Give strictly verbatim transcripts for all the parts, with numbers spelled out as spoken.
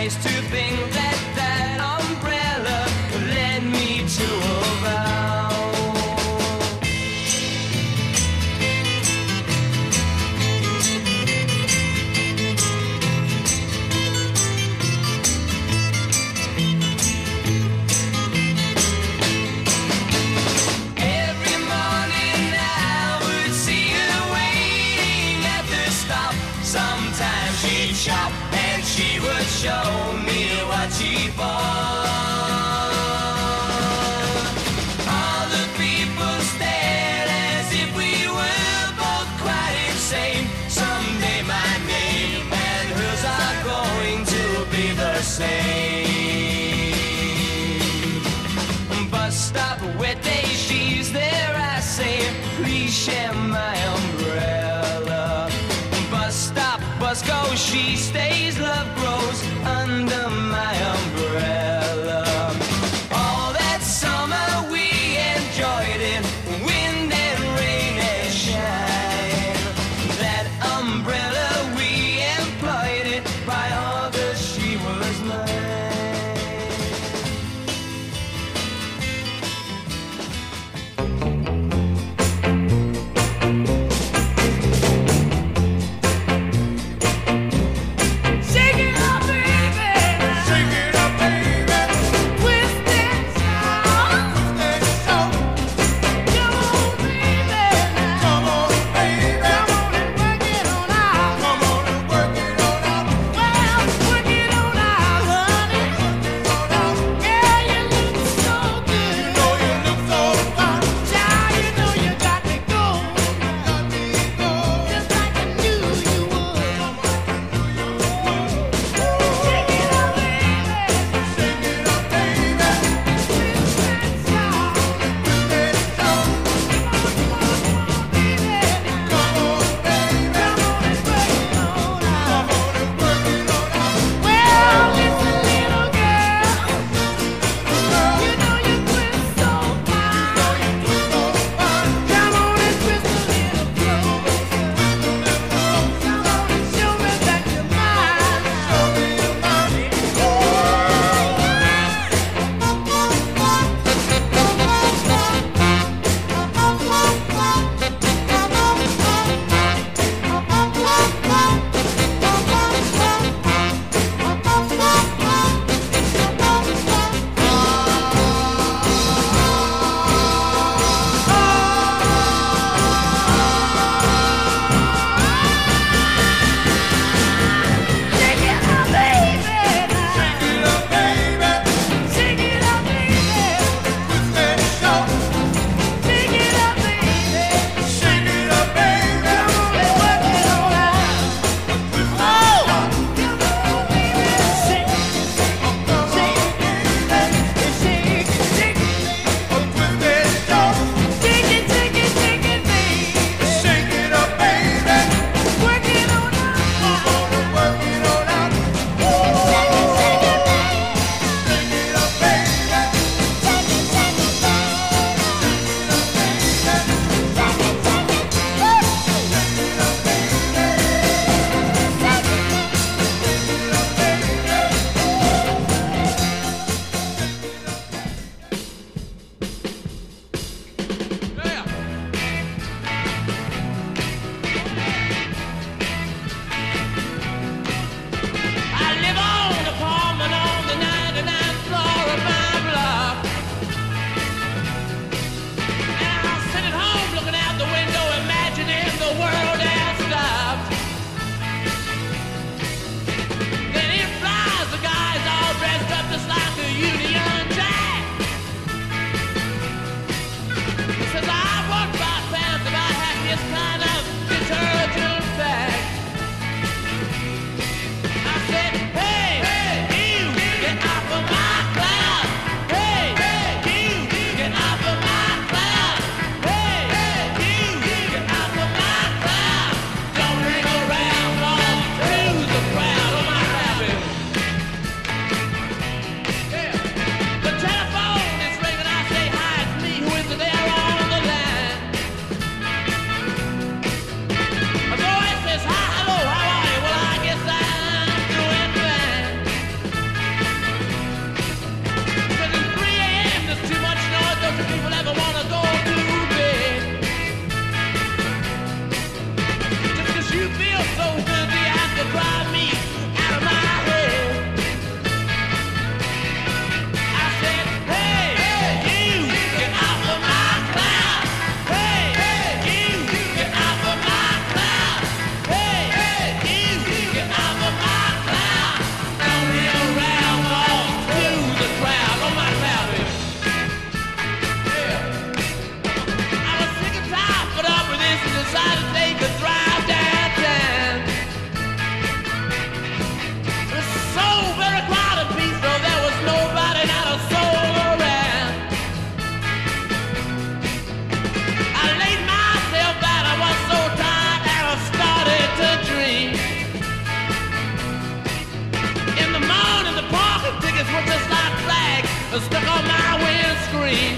nice to think that that umbrella led me to a vow. Every morning I would see her waiting at the stop. Sometimes she'd shop and she would show me what she bought. All the people stared as if we were both quite insane. Someday my name and hers are going to be the same. Bus stop, wet day, she's there, I say, please share my umbrella. Bus stop, bus goes, she stays, love grows under my umbrella. All that summer we enjoyed it, wind and rain and shine. That umbrella we employed it, by August she was mine. stuck on my windscreen.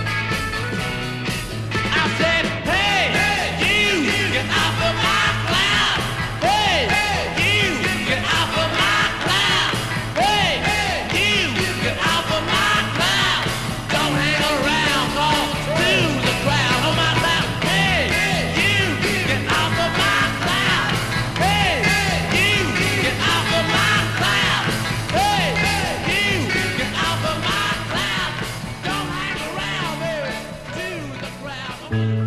I said, hey, hey you, get off of my cloud. Hey, hey you, get off of my cloud. Hey, hey you, get off of my cloud. Don't hang around, call to the crowd on my cloud. Hey, hey you, get off of my cloud. Hey, hey you, get off of my cloud. Hey, hey you, get off of my cloud. Don't hang around, baby, to the crowd.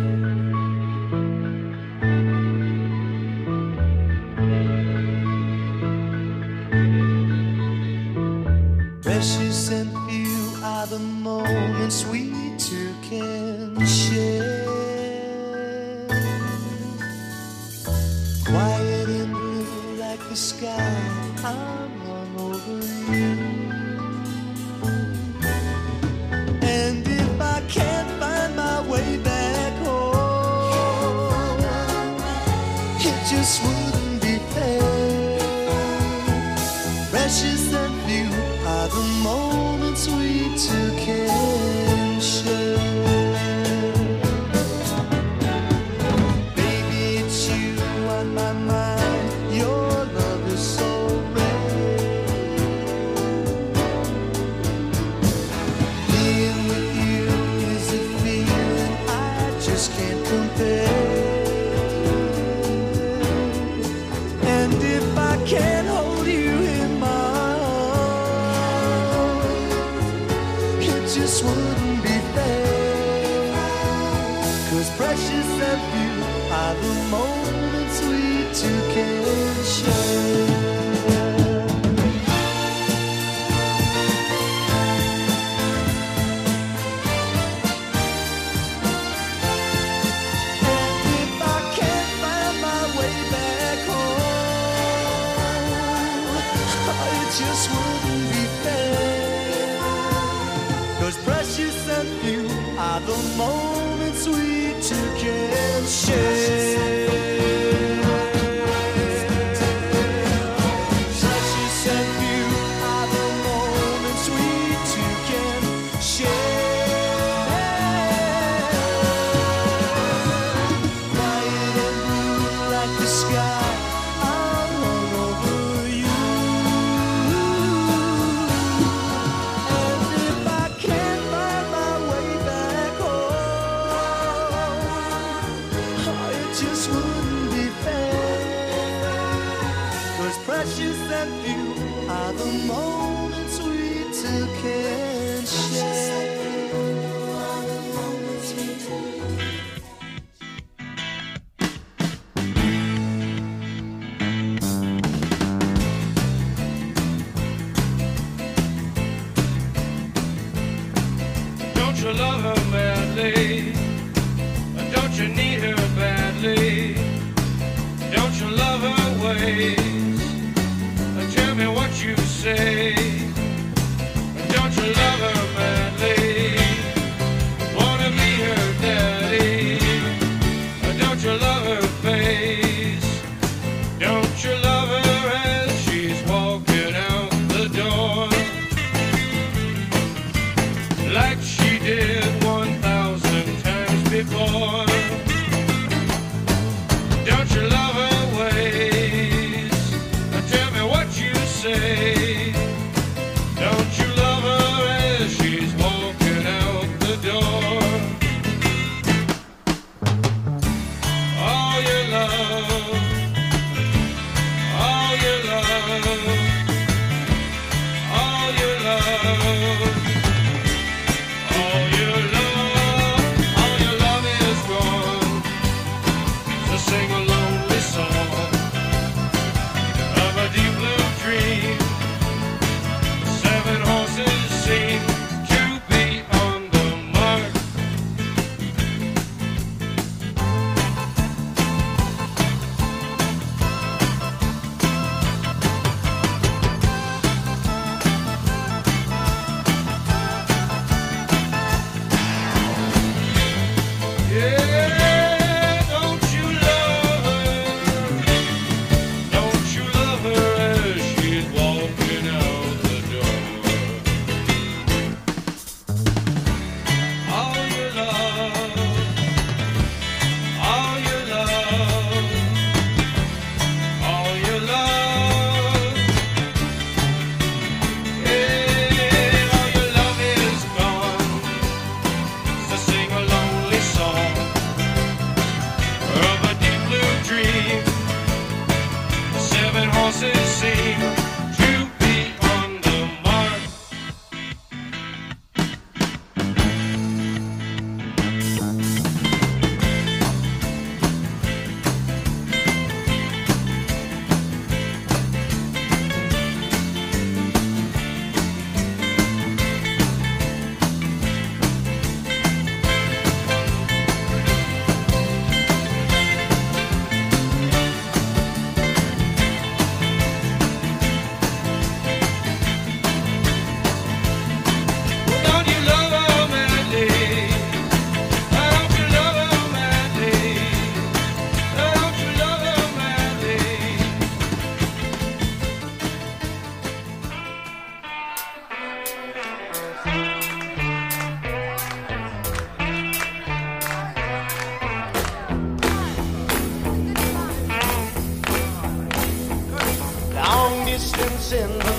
Precious and few are the moments we two can share. Quiet and blue like the sky, I'm all over you. And if I can't find my way back home, it just wouldn't be fair. Precious and few are the moments we two can share. Baby, it's you on my mind. Your love is so rare. Being with you is a feeling I just can't compare. And if I can't hold you in my arms, it just wouldn't be fair. 'Cause precious and few are the moments we two can share. And if I can't find my way back home, it just wouldn't be fair. 'Cause precious and few are the moments we two can share. Precious and few are the moments we two can share. Quiet and blue like the sky, I'm all over you. And if I can't find my way back home, it just wouldn't be fair. 'Cause precious and few are the moments we two can share. Don't you love her badly? Don't you need her badly? Don't you love her ways? Tell me what you say. Don't you love her badly? Wanna be her daddy? Don't you love her face? Don't you love her as she's walking out the door? Like she did one thousand times before. Don't you love her ways?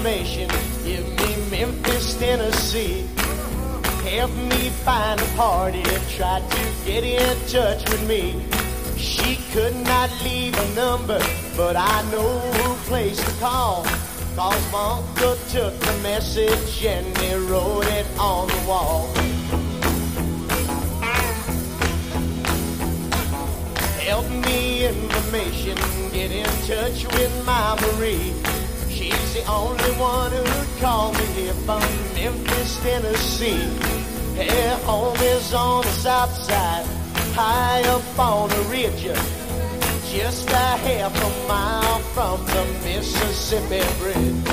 information. Give me Memphis, Tennessee. Help me find a party that tried to get in touch with me. She could not leave a number, but I know who place to call. Cause my uncle took the message and he wrote it on the wall. Help me information, get in touch with my Marie. She's the only one who'd call me here from Memphis, Tennessee. Her home is on the south side, high up on the ridge, just a half a mile from the Mississippi Bridge.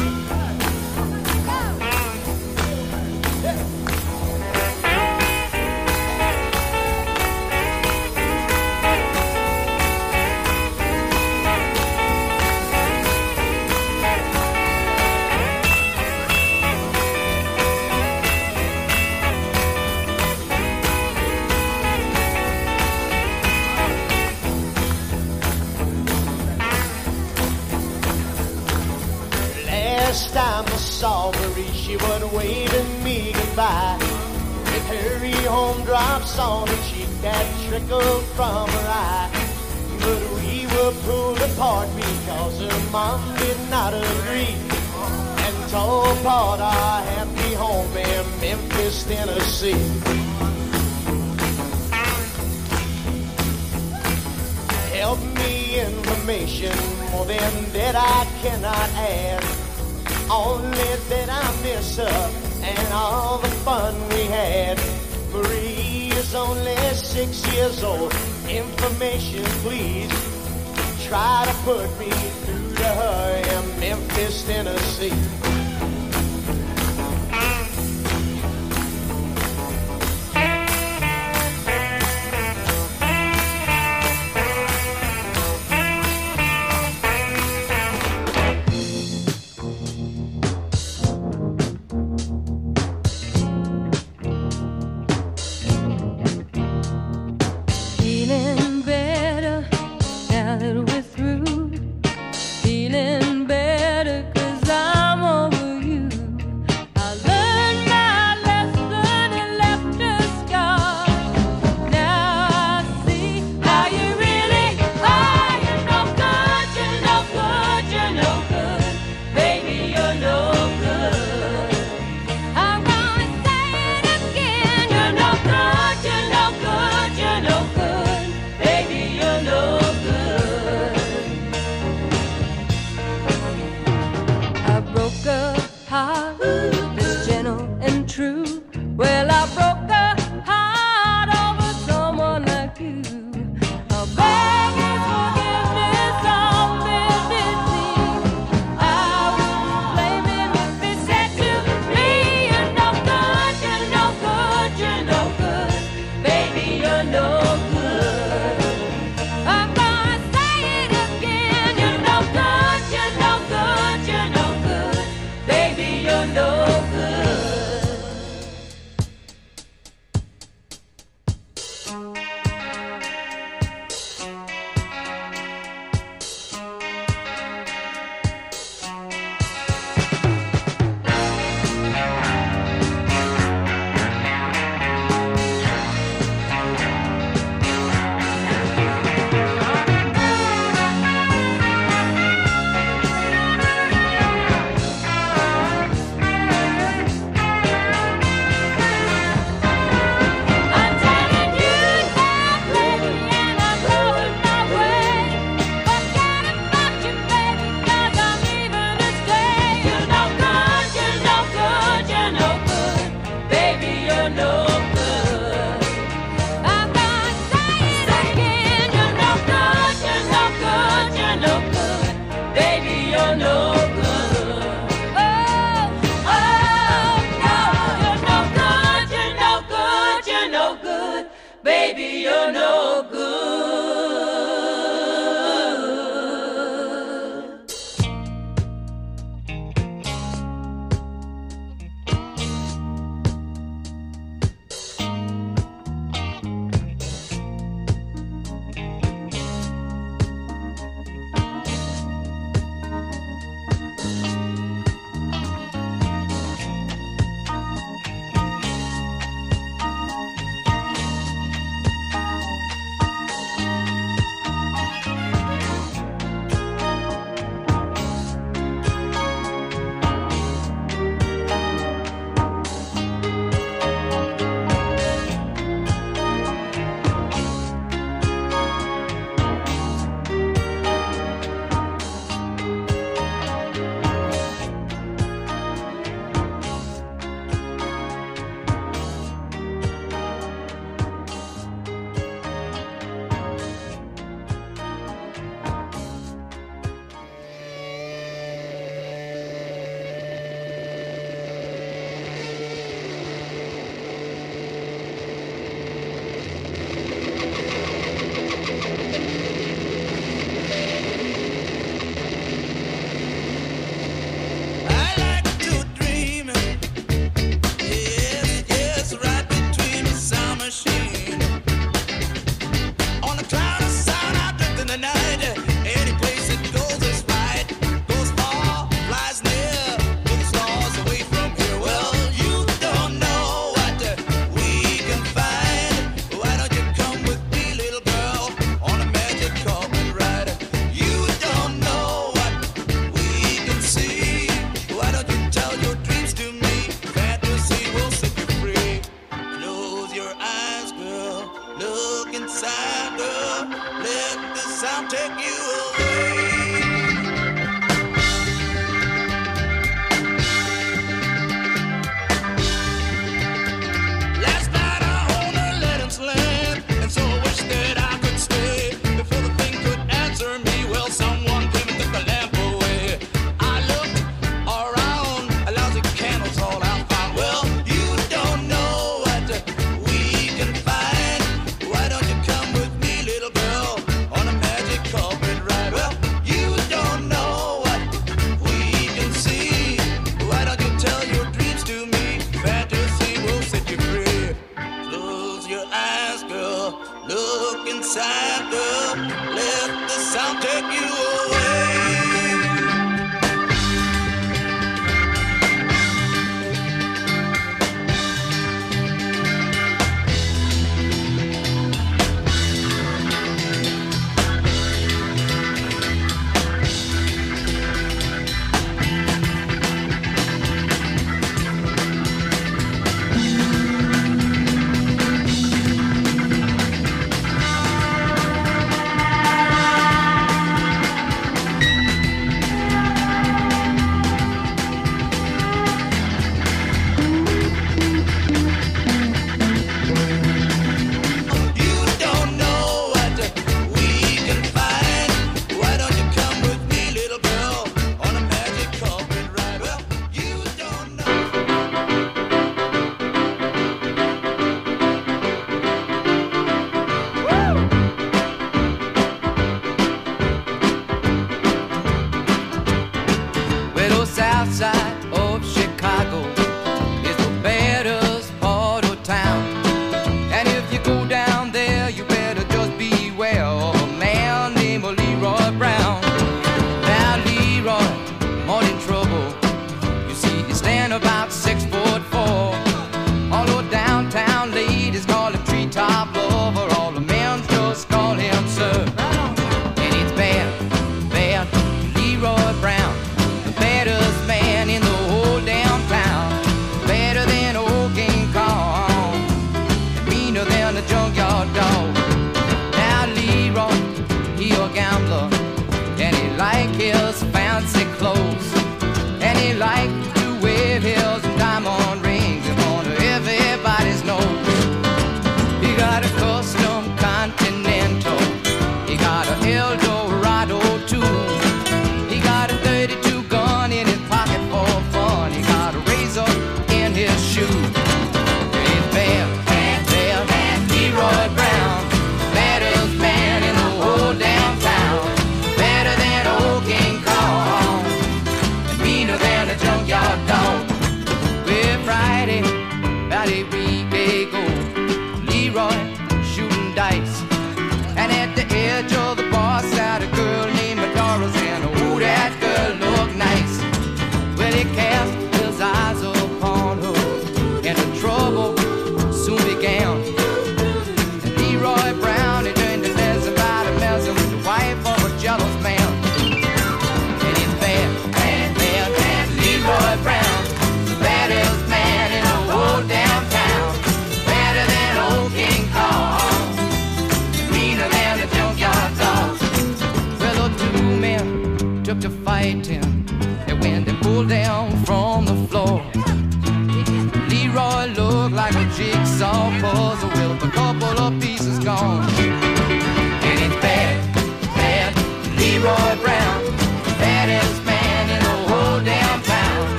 Last time I saw Marie, she was waving me goodbye. With her home drops on her cheek that trickled from her eye. But we were pulled apart because her mom did not agree, and tore apart our happy home in Memphis, Tennessee. Help me information, more than that I cannot add. Only that I miss her and all the fun we had. Marie is only six years old. Information, please. Try to put me through to her in Memphis, Tennessee.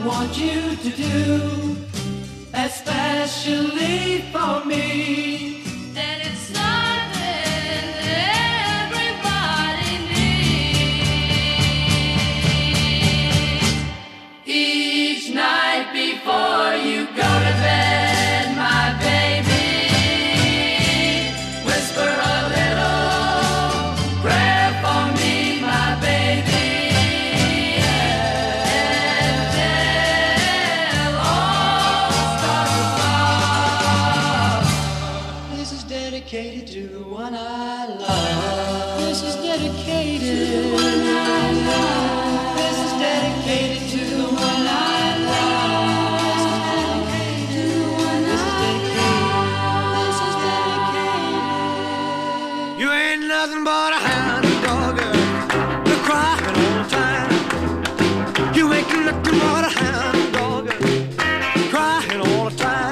want you to do, especially for me. And it's something everybody needs. Each night before you go to bed, my baby, whisper a little prayer for me, my baby. Dedicated to the one I love. This is dedicated to the one I love. This is dedicated to the one I love. This is dedicated to the one I love. This is dedicated. You ain't nothing but a hound dog, you're crying all the time. You ain't nothing but a hound dog, crying all the time.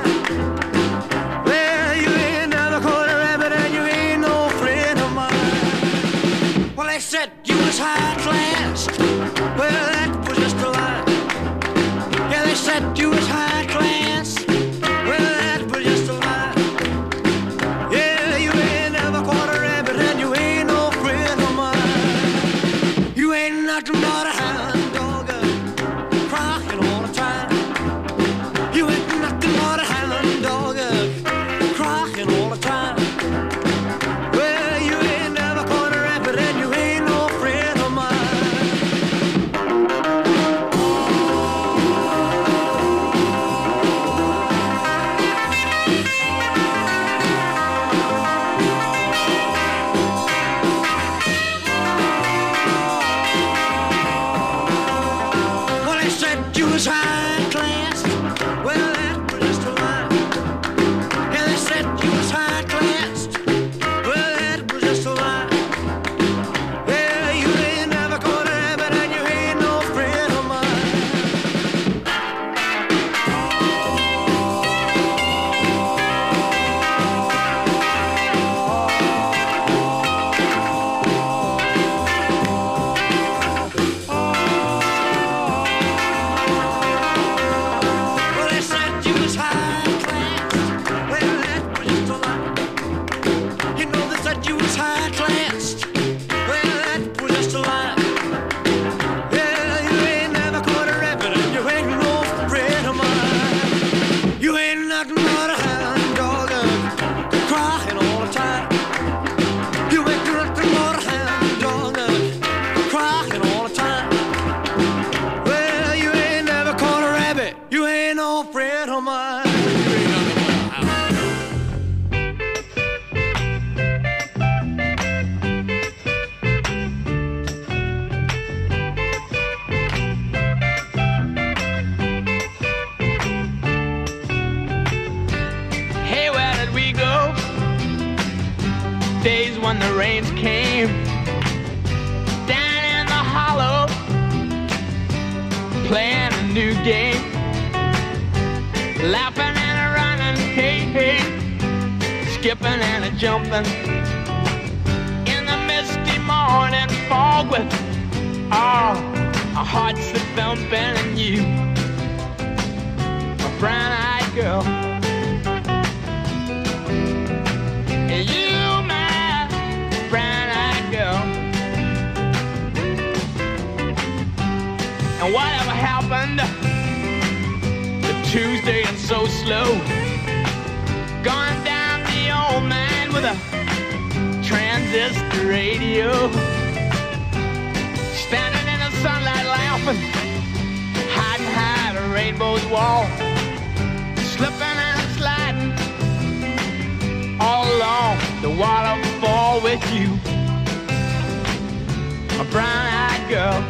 They said you was high class. Well, that was just a lie. Yeah, they said you was high class. Well, that was just a lie. Yeah, you ain't never caught a rabbit and you ain't no friend of mine. You ain't nothing but a hound dog, crying all the time. You ain't nothing but a hound dog, crying all the time. Well, you ain't never caught a rabbit and you ain't high class. Well, that was just a lie. Yeah, they said you was high class. Well, that was just a lie. Yeah, you ain't never caught a rabbit and you ain't no friend of mine. High class. Well, that was just a lie. Yeah, you ain't never caught a rabbit and you ain't no friend of mine. You ain't nothing but a hound dog, crying all the time. You ain't nothing but a hound dog, crying all the time. Well, you ain't never caught a rabbit. You ain't no friend of mine. You ain't nothing but a hound. Days when the rains came down in the hollow, playing a new game, laughing and a running, hey, hey, skipping and a jumping in the misty morning fog with oh, our hearts that thumping and you, a brown-eyed girl. You, my brown-eyed girl. And whatever happened to Tuesday and so slow, gone down the old man with a transistor radio, standing in the sunlight laughing, hiding behind a rainbow's wall, slipping and sliding all along the waterfall with you, a brown-eyed girl.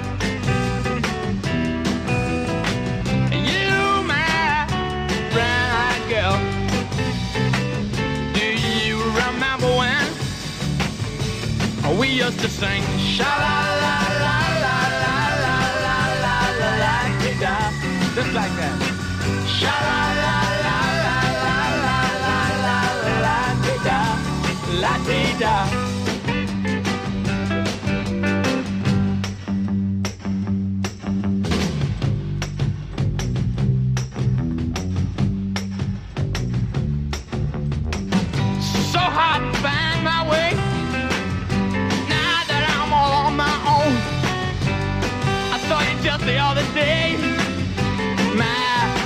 You, my brown-eyed girl. Do you remember when we used to sing sha-la-la-la-la-la-la-la-la-la-la-la-la-la, just like that. Sha-la-la-la-la-la-la-la-la-la-la-la-la-la.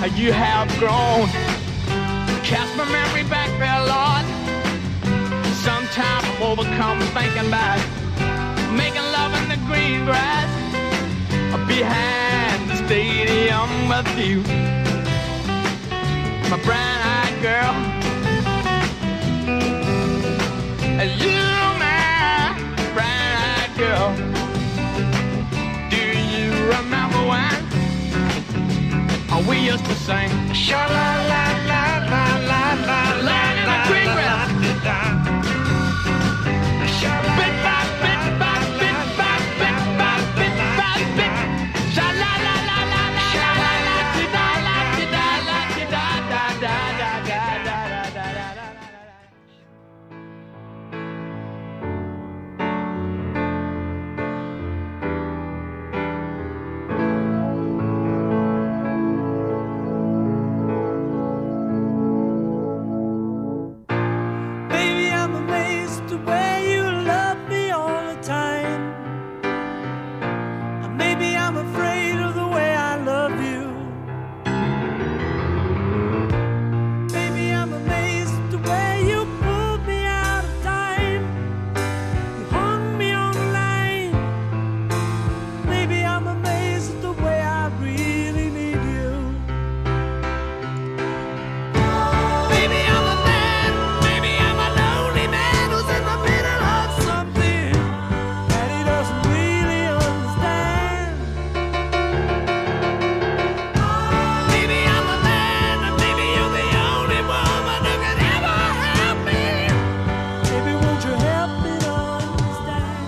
you have grown. Cast my memory back there, Lord. Sometimes I'm overcome thinking about making love in the green grass behind the stadium with you, my brown-eyed girl. And you, my brown-eyed girl. Do you remember when we used to sing sha-la-la-la-la-la-la-la in the green grass? Bit by bit by bit by bit by bit by bit. Baby, I'm amazed the way you love me all the time. Or maybe I'm afraid of the way I love you. Baby, I'm amazed the way you pulled me out of time. You hung me on the line. Maybe I'm amazed at the way I really need you. Baby, I'm a man. Maybe I'm a lonely man who's in the middle of something that he doesn't really understand. Maybe I'm a man, and maybe you're the only woman who can ever help me. Baby, won't you help me to understand?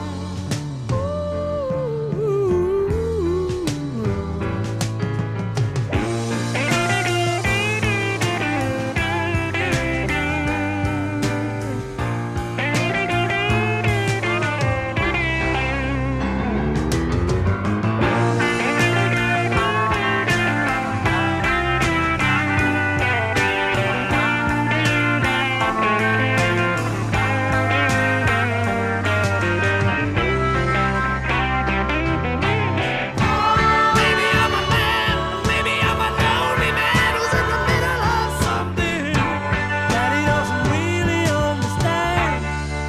Maybe I'm a man, maybe I'm a lonely man who's in the middle of something that he doesn't really understand.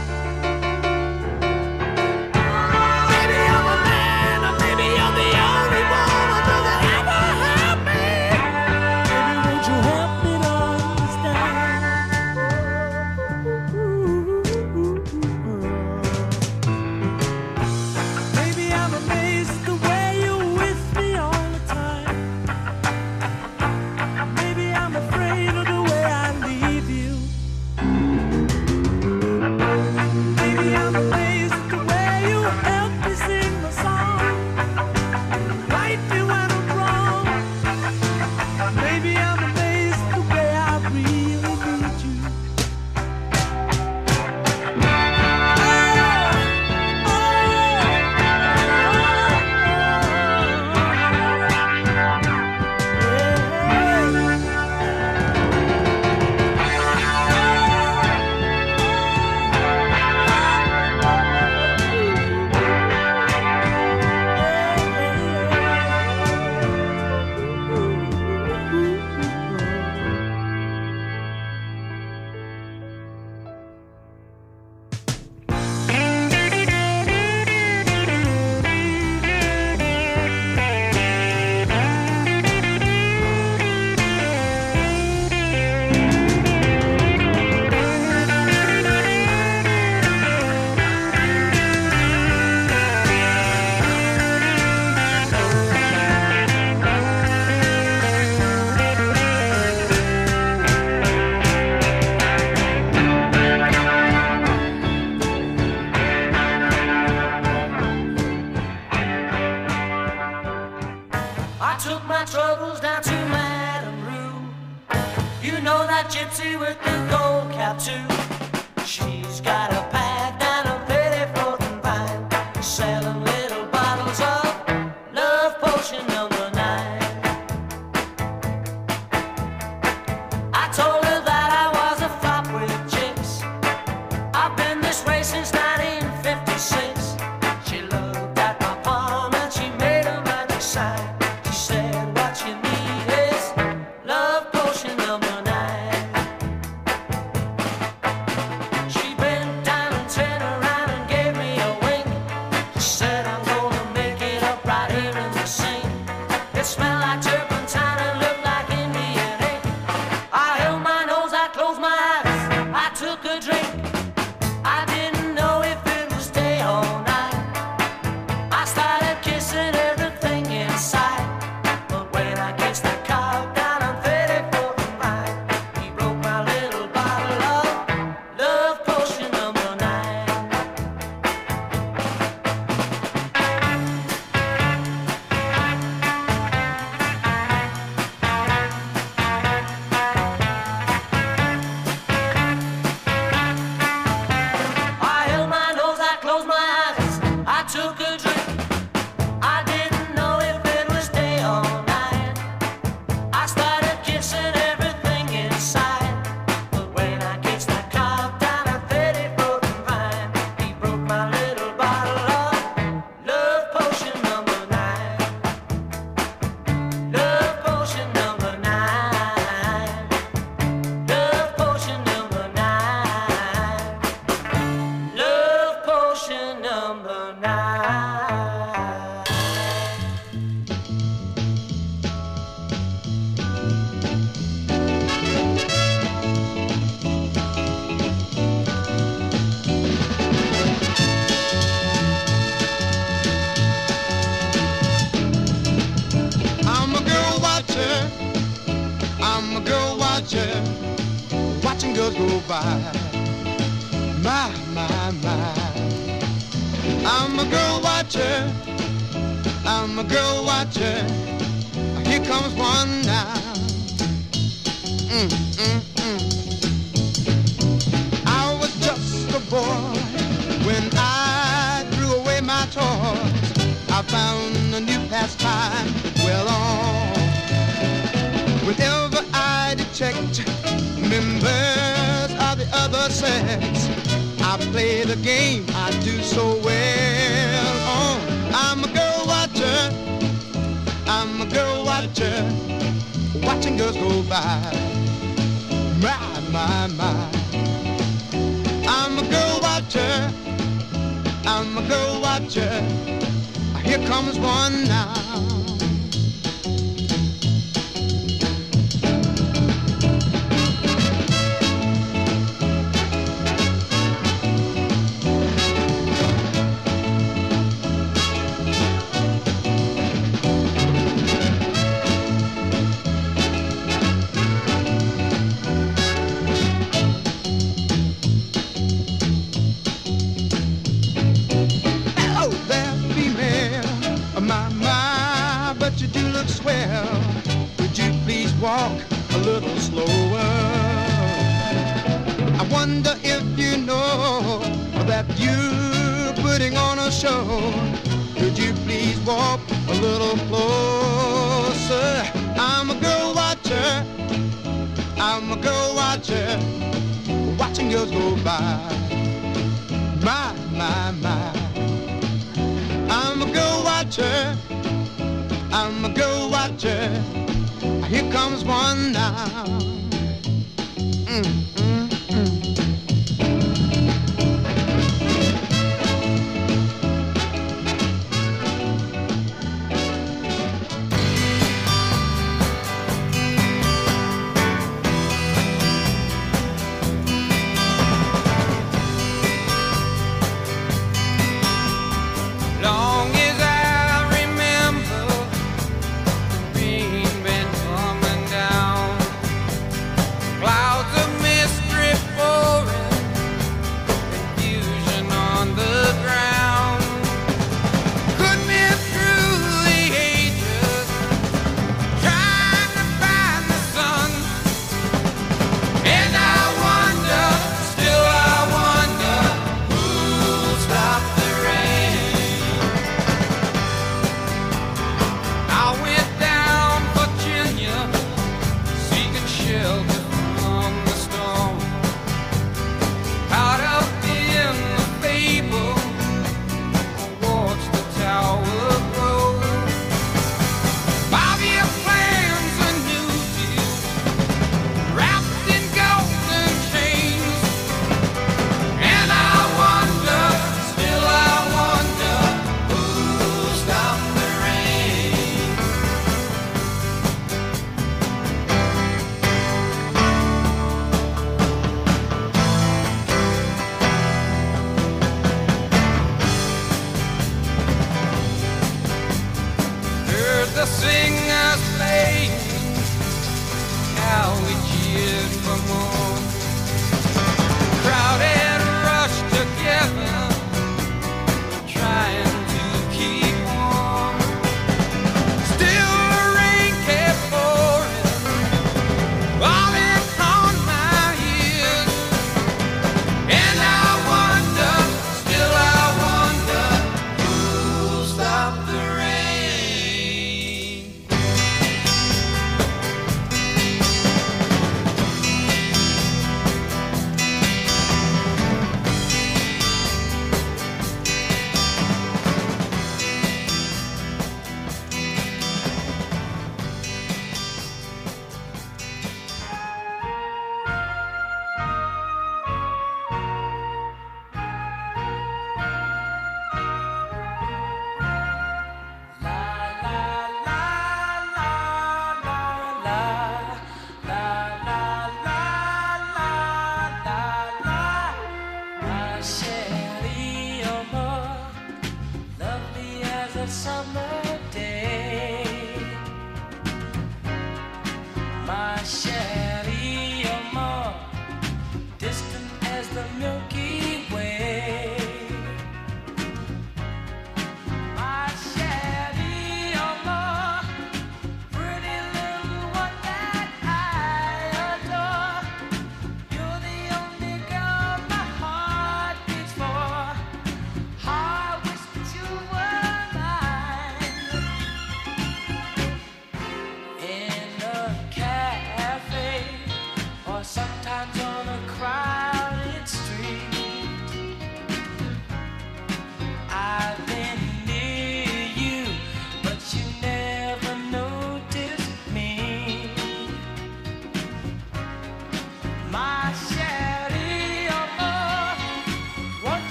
Maybe I'm a man, or maybe you're the only woman who can ever help me. Baby, won't you help me to understand? Maybe I'm amazed the way you're with me all the time. Maybe I'm afraid of the way I leave you. Maybe I'm amazed at the way you help me sing my song, right me when I'm wrong. Maybe I'm amazed at the way I really need you. I took my troubles down to Madame Rue. You know that gypsy with the gold cap too. She's got a pad down a thirty-fourth and Vine, selling little bottles of love potion number nine. I told her that I was a flop with chicks. I've been this way since nineteen fifty-six. She looked at my palm and she made a magic sign. She said, what you need is girls go by. My, my, my. I'm a girl watcher. I'm a girl watcher. Here comes one now. Mm, mm, mm. I was just a boy when I threw away my toys. I found a new pastime well on. Whenever I detect members of the other sex, I play the game I do so well. Oh, I'm a girl watcher. I'm a girl watcher, watching girls go by. My, my, my. I'm a girl watcher. I'm a girl watcher. Here comes one now. Swell, would you please walk a little slower? I wonder if you know that you're putting on a show. Could you please walk a little closer? I'm a girl watcher. I'm a girl watcher, watching girls go by. My, my, my. I'm a girl watcher. I'm a girl watcher. Here comes one now. Mm, mm, mm. Long as I remember, rain been coming down, clouds of mist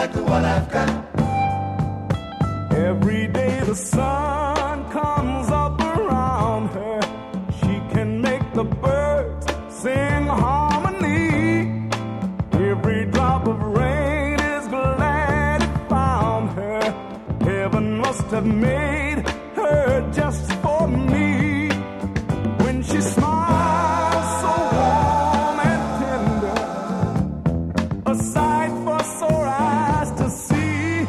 like the one I've got. Every day the sun comes up around her. She can make the birds sing harmony. Every drop of rain is glad it found her. Heaven must have made her just for me. When she smiles so warm and tender, a sight for sore eyes to see.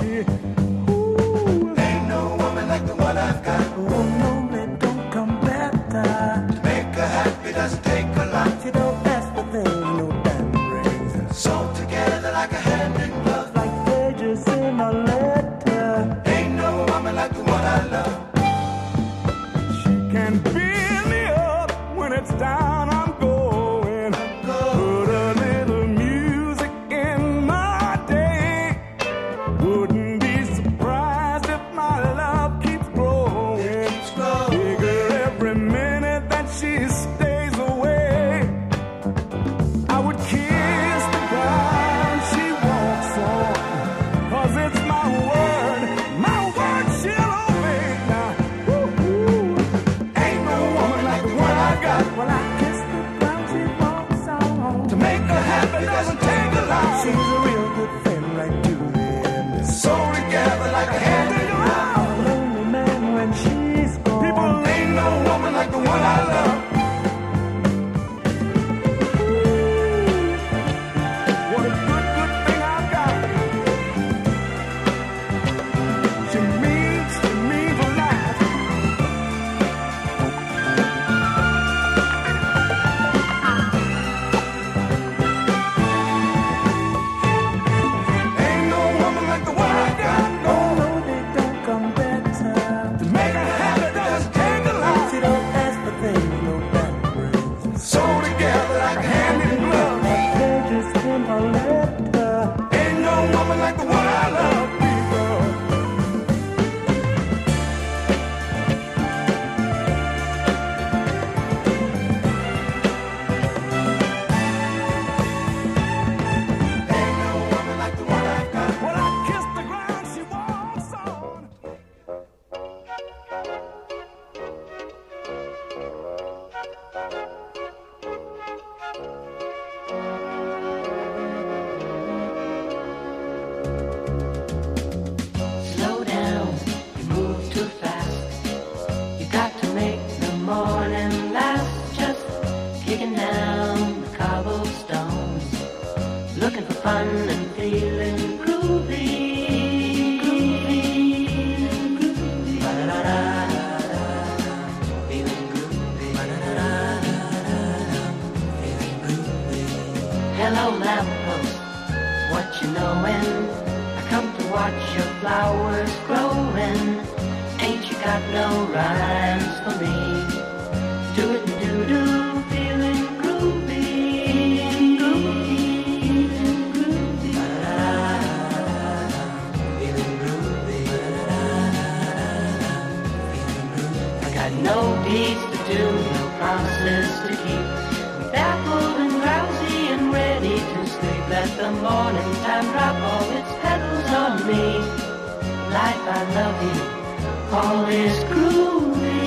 Ooh. Ain't no woman like the one I've got. Oh no, it don't come better. To make her happy doesn't take a lot. She don't ask for things, no diamond rings. Sewn together like a hand in glove. Like pages in a letter. Ain't no woman like the one I love. She can build me up when it's down. I'm going. Put a little music in my day. Wouldn't be surprised if my love keeps growing. Bigger every minute that she stays away. I would kiss the ground she walks on. 'Cause it's my word, my word she'll obey. Now, woo-hoo. Ain't no woman like the one I got. When I kiss the ground she walks on. To make her happy doesn't take a lot. She's a real good friend like Julian. Sewn together like a hand in glove. A lonely man when she's gone. People, ain't no woman like the one I love. What a good, good thing I've got. She means, she means a lot. Ain't no woman like the one I got. No, No, they don't come better. to make her happy doesn't take a lot. She don't ask for things, no diamond rings. Sewn together like a hand in glove. Like pages in a letter. Ain't no woman like the one I love, people. Ain't no woman like the one I've got. When I kiss the ground she walks on. Slow down, you move too fast. You got to make the morning last. Just kicking down the cobblestones, looking for fun and feeling groovy. Groovy, groovy. Ba-da-da-da-da, feeling groovy. Ba-da-da-da-da, feeling groovy. Hello, lamppost, what you knowin'? I come to watch your flowers growing. Ain't you got no rhymes for me? Do it and do do, feeling groovy, groovy, groovy. Ba-da-da-da-da, feeling groovy. Ba-da-da-da-da, feeling groovy. I got no deeds to do, no promises to keep. I'm baffled and drowsy and ready to sleep. Let the morning time drop all its petals on me. Life, I love you, all is groovy.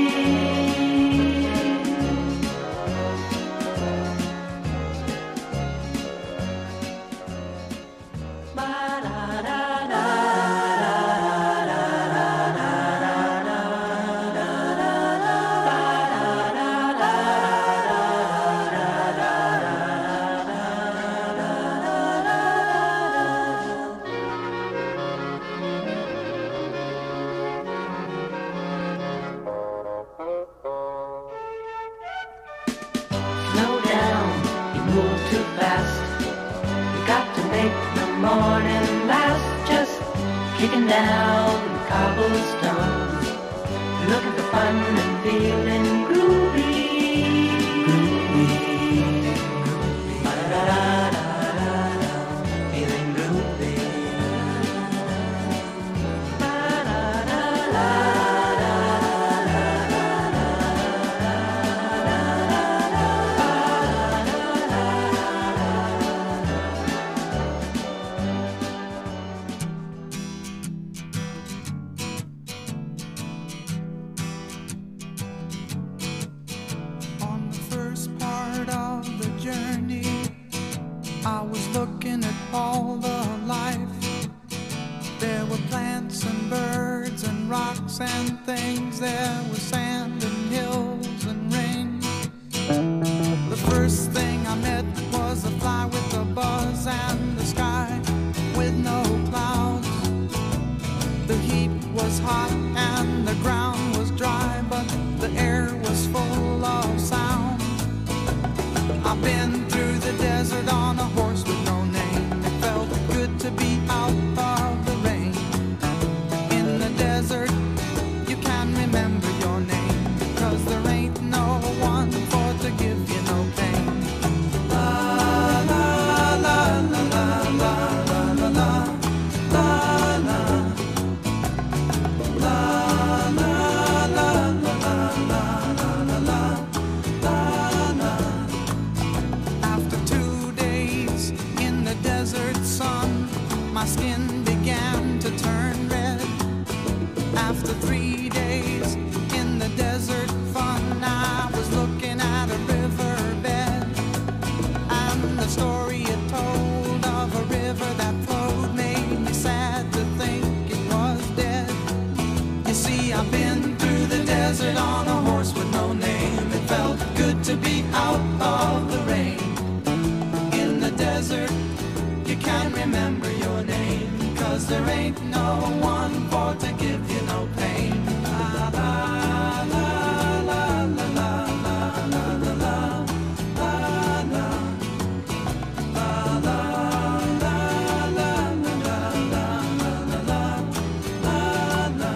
Slow down, you move too fast. You got to make the morning last. Just kicking down the cobblestones, looking for fun and feeling groovy. Ba-da-da-da-da-da, feeling groovy. I was looking at all the life. There were plants and birds and rocks and things. There was sand and hills and rain. The first thing I met was a fly with a buzz and the sky with no clouds. The heat was hot and the ground was dry, but the air was full of sound. I've been through the desert on a horse with no name. It felt good to be out of the rain. In the desert, you can remember your name, 'cause there ain't no one for to give you no pain. La la la la la la la la la la la la la la la la. After two days in the desert sun, my skin began to turn red. After three days in the desert fun, I was looking at a riverbed, and the story it told of a river that flowed made me sad to think it was dead. You see, I've been through the desert on a horse with no name. It felt good to be out of the rain. In the desert, you can't remember your name, 'cause there ain't no one for to give you no pain. La la la la la la la la la la la la la la la la la la.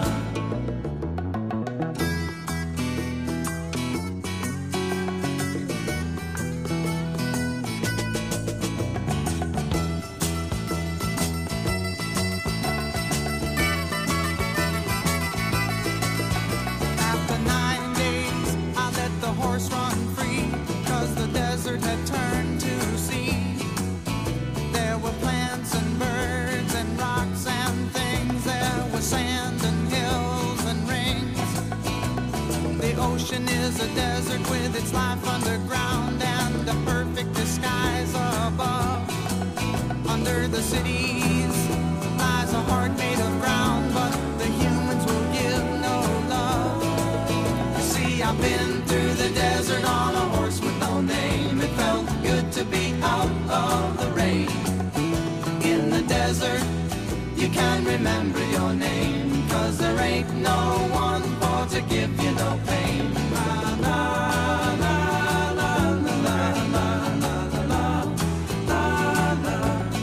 After nine days, I let the horse run free, 'cause the desert had turned to sea. There were plants and birds and rocks and things. There was sand and hills and rings. The ocean is a desert with its life underground and a perfect disguise above. Under the cities lies a heart made of ground, but the humans will give no love. You see, I've been through the desert on a horse with no name. It felt good to be out of the rain. In the desert, you can't remember your name, 'cause there ain't no one for to give you no pain. La la la la la la la la la la la la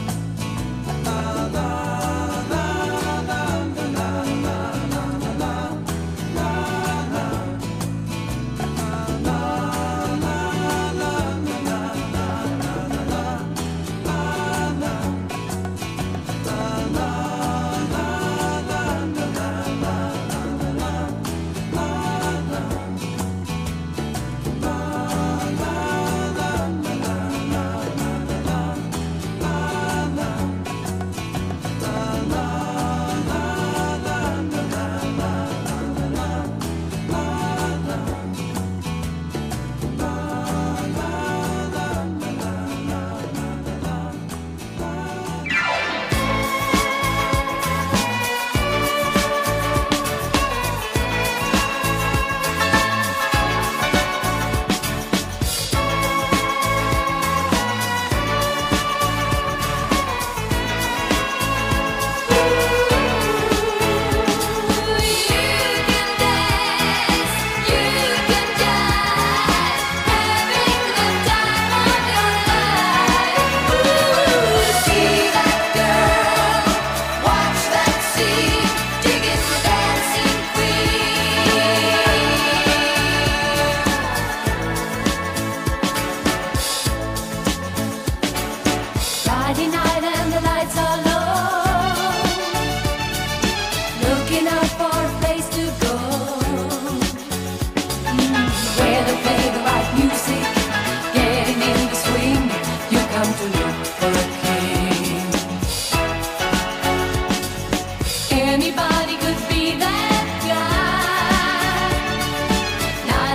la la la la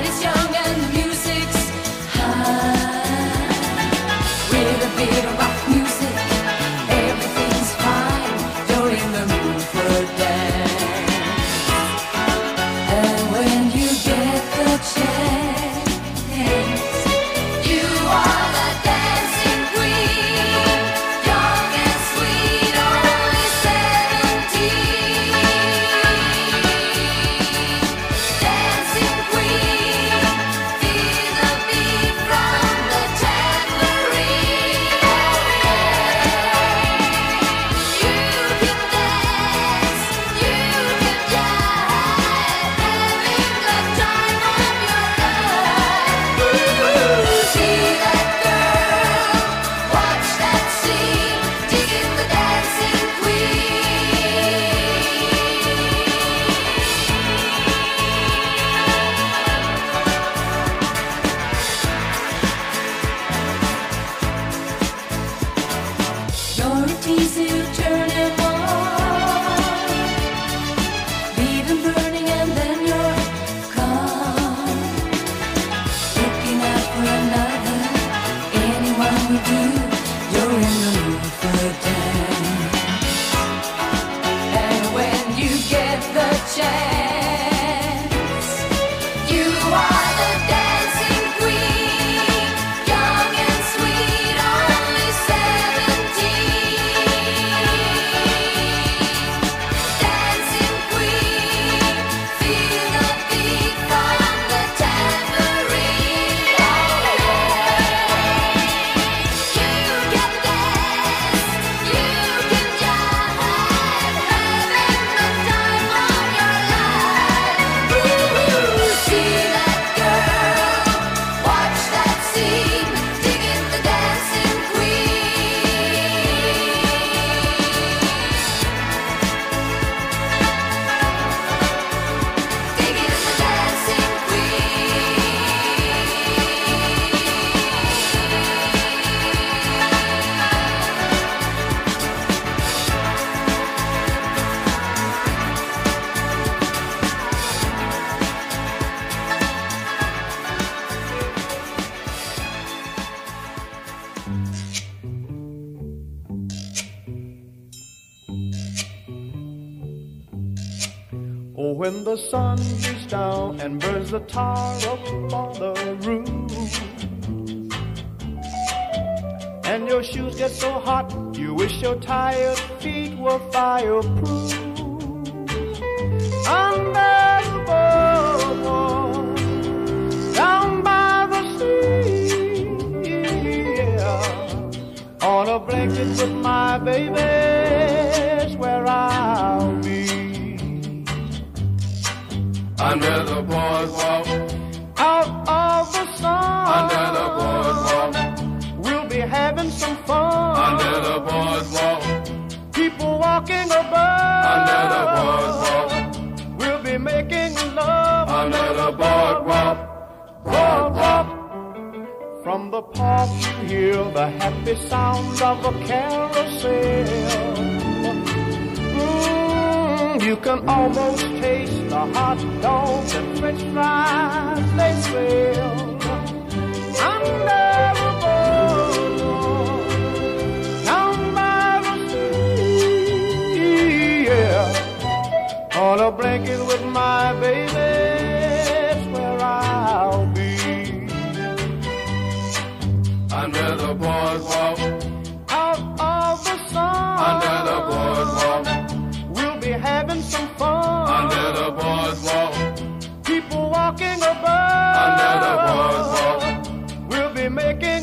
bit of rock when the sun beats down and burns the tar up on the roof, and your shoes get so hot, you wish your tired feet were fireproof. Under the boardwalk, down by the sea, yeah, on a blanket with my baby's where I'll be. Under the boardwalk, out of the sun, under the boardwalk, we'll be having some fun. under the boardwalk, People walking above, under the boardwalk, we'll be making love. under the boardwalk, Boardwalk. From the park you hear the happy sound of a carousel. Mm, you can almost taste the hot dogs and french fries they sell. Under the boardwalk, down by the sea, yeah, on a blanket with my baby's where I'll be. under the boardwalk, Out of the sun, under the boardwalk, we'll be having some fun. under the boardwalk, People walking above, under the boardwalk, we'll be making